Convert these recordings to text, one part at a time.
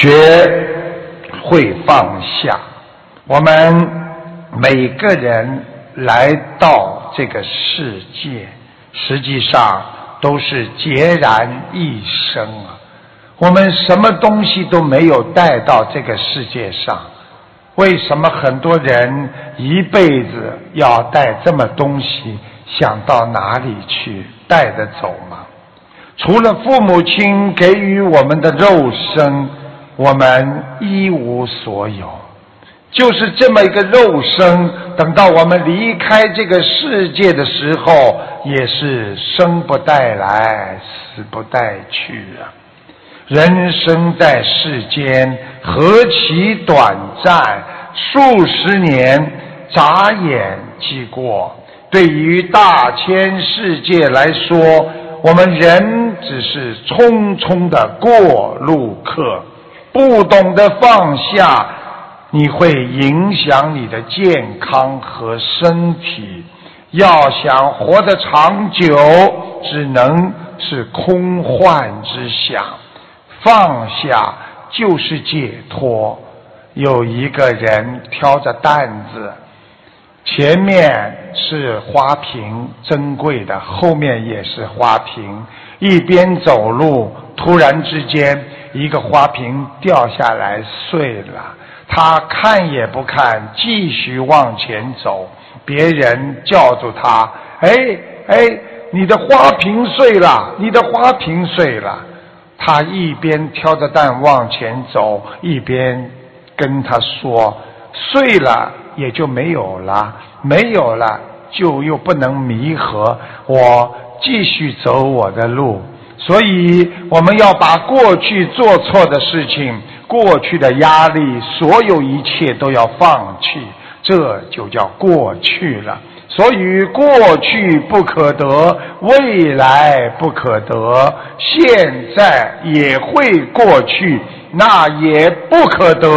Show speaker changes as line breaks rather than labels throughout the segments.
学会放下。我们每个人来到这个世界，实际上都是孑然一身啊。我们什么东西都没有带到这个世界上，为什么很多人一辈子要带这么东西，想到哪里去带得走吗？除了父母亲给予我们的肉身，我们一无所有。就是这么一个肉身，等到我们离开这个世界的时候，也是生不带来，死不带去啊。人生在世间何其短暂，数十年眨眼即过。对于大千世界来说，我们人只是匆匆的过路客，不懂得放下，你会影响你的健康和身体。要想活得长久，只能是空幻之想。放下就是解脱。有一个人挑着担子，前面是花瓶，珍贵的，后面也是花瓶，一边走路，突然之间一个花瓶掉下来碎了，他看也不看，继续往前走。别人叫住他，你的花瓶碎了，你的花瓶碎了。他一边挑着担往前走，一边跟他说，碎了也就没有了，没有了就又不能弥合，我继续走我的路。所以我们要把过去做错的事情，过去的压力，所有一切都要放弃，这就叫过去了。所以过去不可得，未来不可得，现在也会过去，那也不可得。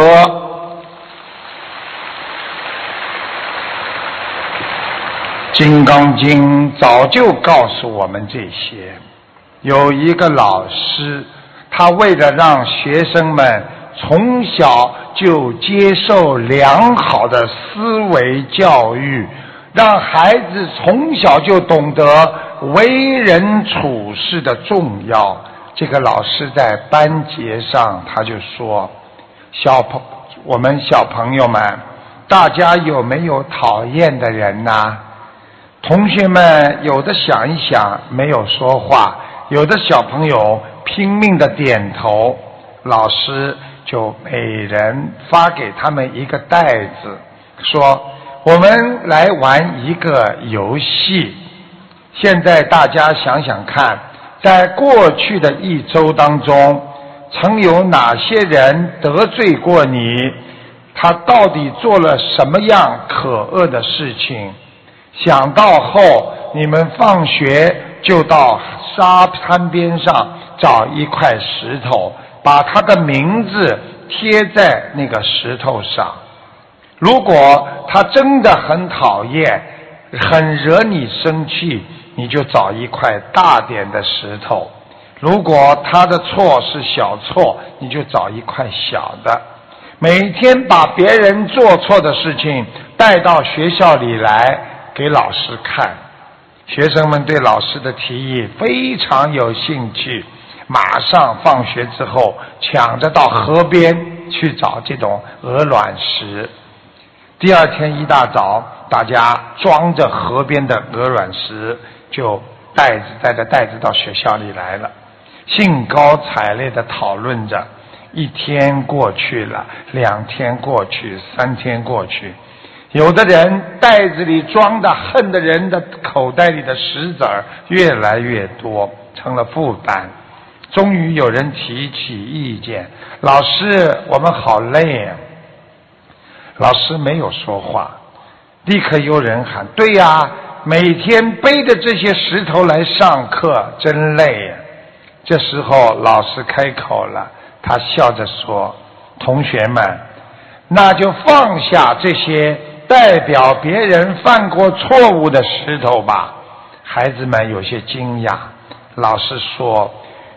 金刚经早就告诉我们这些。有一个老师，他为了让学生们从小就接受良好的思维教育，让孩子从小就懂得为人处事的重要。这个老师在班节上他就说，我们小朋友们，大家有没有讨厌的人呢？同学们有的想一想，没有说话，有的小朋友拼命的点头。老师就每人发给他们一个袋子，说我们来玩一个游戏。现在大家想想看，在过去的一周当中，曾有哪些人得罪过你？他到底做了什么样可恶的事情？想到后，你们放学就到沙滩边上找一块石头，把他的名字贴在那个石头上。如果他真的很讨厌，很惹你生气，你就找一块大点的石头。如果他的错是小错，你就找一块小的。每天把别人做错的事情带到学校里来给老师看。学生们对老师的提议非常有兴趣，马上放学之后抢着到河边去找这种鹅卵石。第二天一大早，大家装着河边的鹅卵石，就带着袋子到学校里来了，兴高采烈地讨论着。一天过去了，2天过去，3天过去，有的人袋子里装的恨的人的口袋里的石子儿越来越多，成了负担。终于有人提起意见，老师，我们好累啊。老师没有说话，立刻有人喊，对呀，每天背着这些石头来上课真累呀。这时候老师开口了，他笑着说，同学们，那就放下这些代表别人犯过错误的石头吧。孩子们有些惊讶。老师说，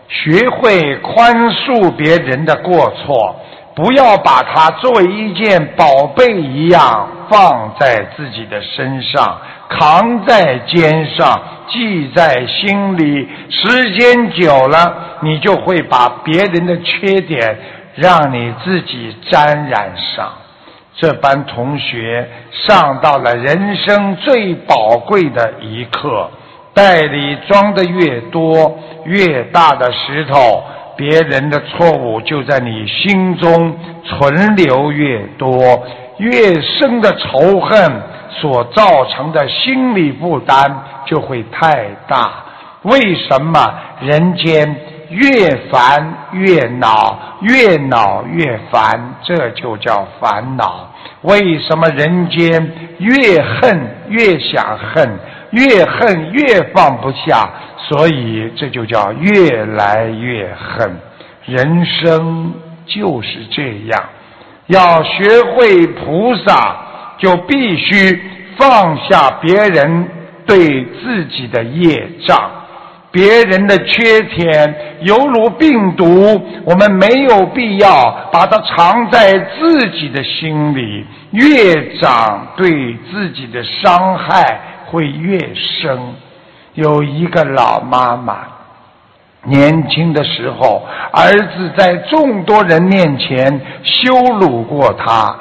学会宽恕别人的过错，不要把它作为一件宝贝一样放在自己的身上，扛在肩上，记在心里。时间久了，你就会把别人的缺点让你自己沾染上。这班同学上到了人生最宝贵的一课，袋里装的越多，越大的石头，别人的错误就在你心中存留越多，越深的仇恨所造成的心理负担就会太大。为什么人间越烦越恼，越恼越烦？这就叫烦恼。为什么人间越恨越想恨，越恨越放不下？所以这就叫越来越恨。人生就是这样，要学会菩萨，就必须放下别人对自己的业障。别人的缺点犹如病毒，我们没有必要把它藏在自己的心里，越长对自己的伤害会越深。有一个老妈妈，年轻的时候，儿子在众多人面前羞辱过他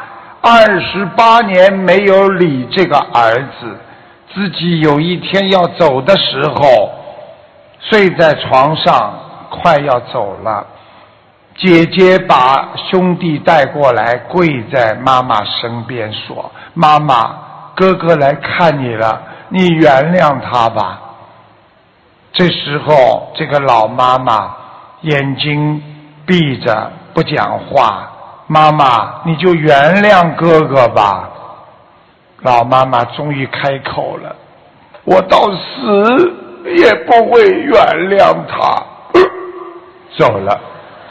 ，28年没有理这个儿子。自己有一天要走的时候，睡在床上快要走了，姐姐把兄弟带过来，跪在妈妈身边说：妈妈，哥哥来看你了，你原谅他吧。这时候这个老妈妈眼睛闭着不讲话，妈妈你就原谅哥哥吧。老妈妈终于开口了：我到死也不会原谅他。走了。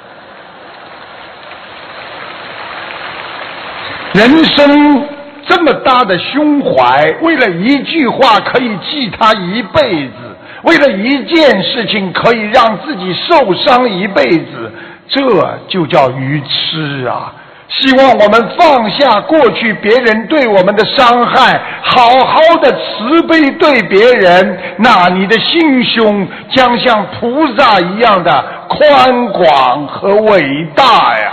人生这么大的胸怀，为了一句话可以记他一辈子，为了一件事情可以让自己受伤一辈子，这就叫愚痴啊！希望我们放下过去别人对我们的伤害，好好的慈悲对别人，那你的心胸将像菩萨一样的宽广和伟大呀！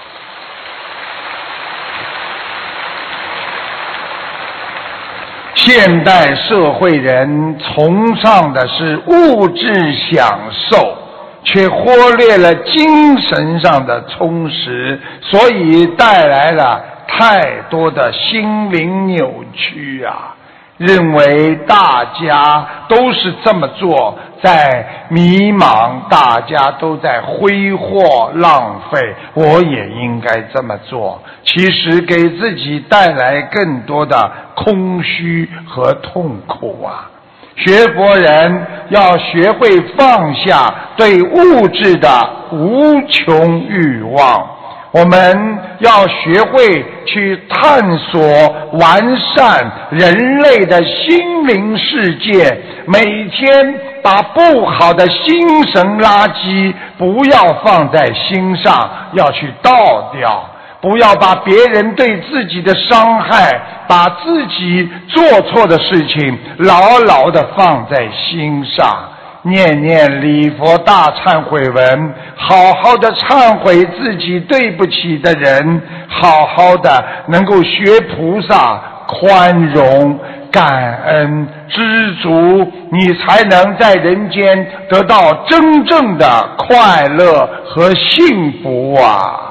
现代社会人崇尚的是物质享受，却忽略了精神上的充实，所以带来了太多的心灵扭曲啊！认为大家都是这么做，在迷茫，大家都在挥霍浪费，我也应该这么做。其实给自己带来更多的空虚和痛苦啊！学佛人要学会放下对物质的无穷欲望，我们要学会去探索完善人类的心灵世界，每天把不好的心神垃圾不要放在心上，要去倒掉。不要把别人对自己的伤害，把自己做错的事情牢牢地放在心上，念念礼佛大忏悔文，好好的忏悔自己对不起的人，好好的能够学菩萨宽容感恩知足，你才能在人间得到真正的快乐和幸福啊！